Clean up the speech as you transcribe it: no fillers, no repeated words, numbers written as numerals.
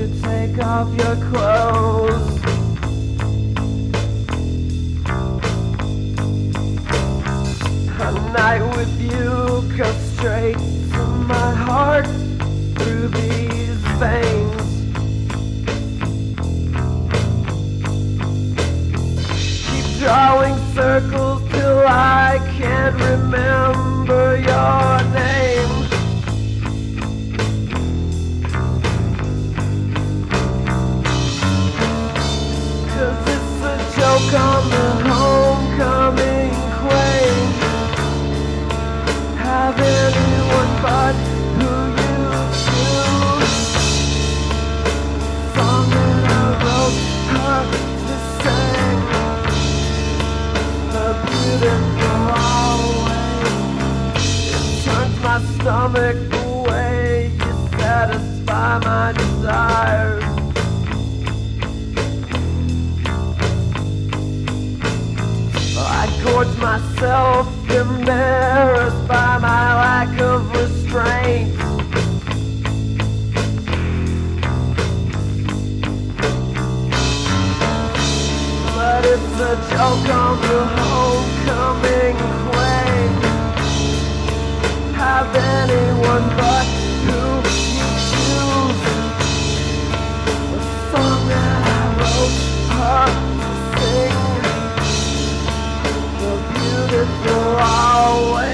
to take off your clothes. A night with you goes straight to my heart through these veins. Keep drawing circles till I can't remember your name. 'Cause it's a joke on the homecoming queen. Have anyone but who you choose. Song that I wrote her to sing. The beautiful always. It turns my stomach the way you satisfy my desires. I gorge myself, embarrassed by my lack of restraint. But it's a joke on the homecoming queen. Have anyone but who you choose. The song that I wrote her to sing. The beautiful always.